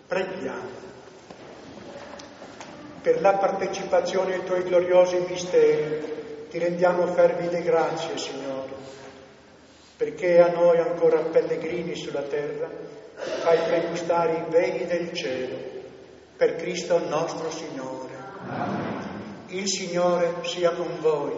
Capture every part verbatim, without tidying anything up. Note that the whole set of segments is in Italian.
Preghiamo. Per la partecipazione ai Tuoi gloriosi misteri Ti rendiamo fervide grazie, Signore, perché a noi ancora pellegrini sulla terra fai pregustare i beni del cielo, per Cristo nostro Signore. Amen. Il Signore sia con voi.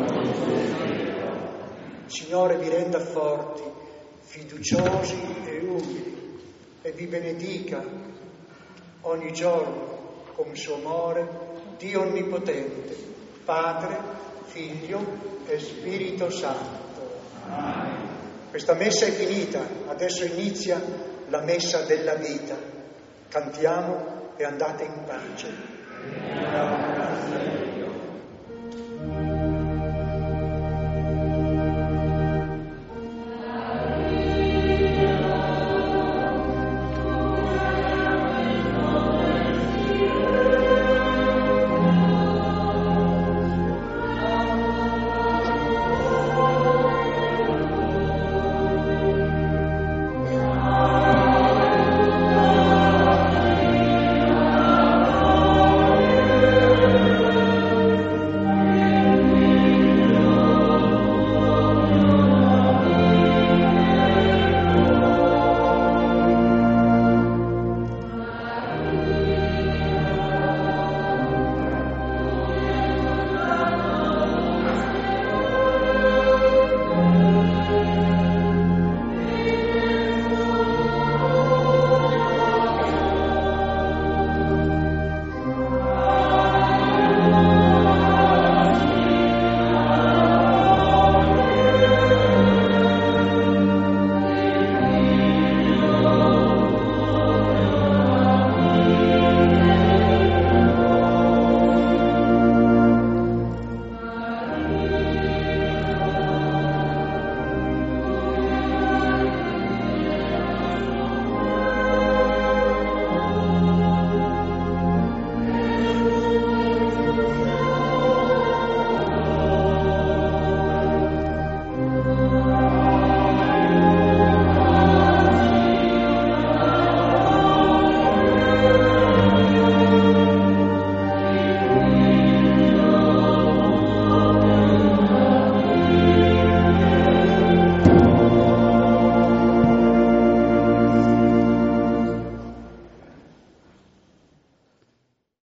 Il Signore vi renda forti, fiduciosi e umili, e vi benedica ogni giorno con il suo amore, Dio Onnipotente, Padre, Figlio e Spirito Santo. Amen. Questa messa è finita, adesso inizia la messa della vita. Cantiamo e andate in pace.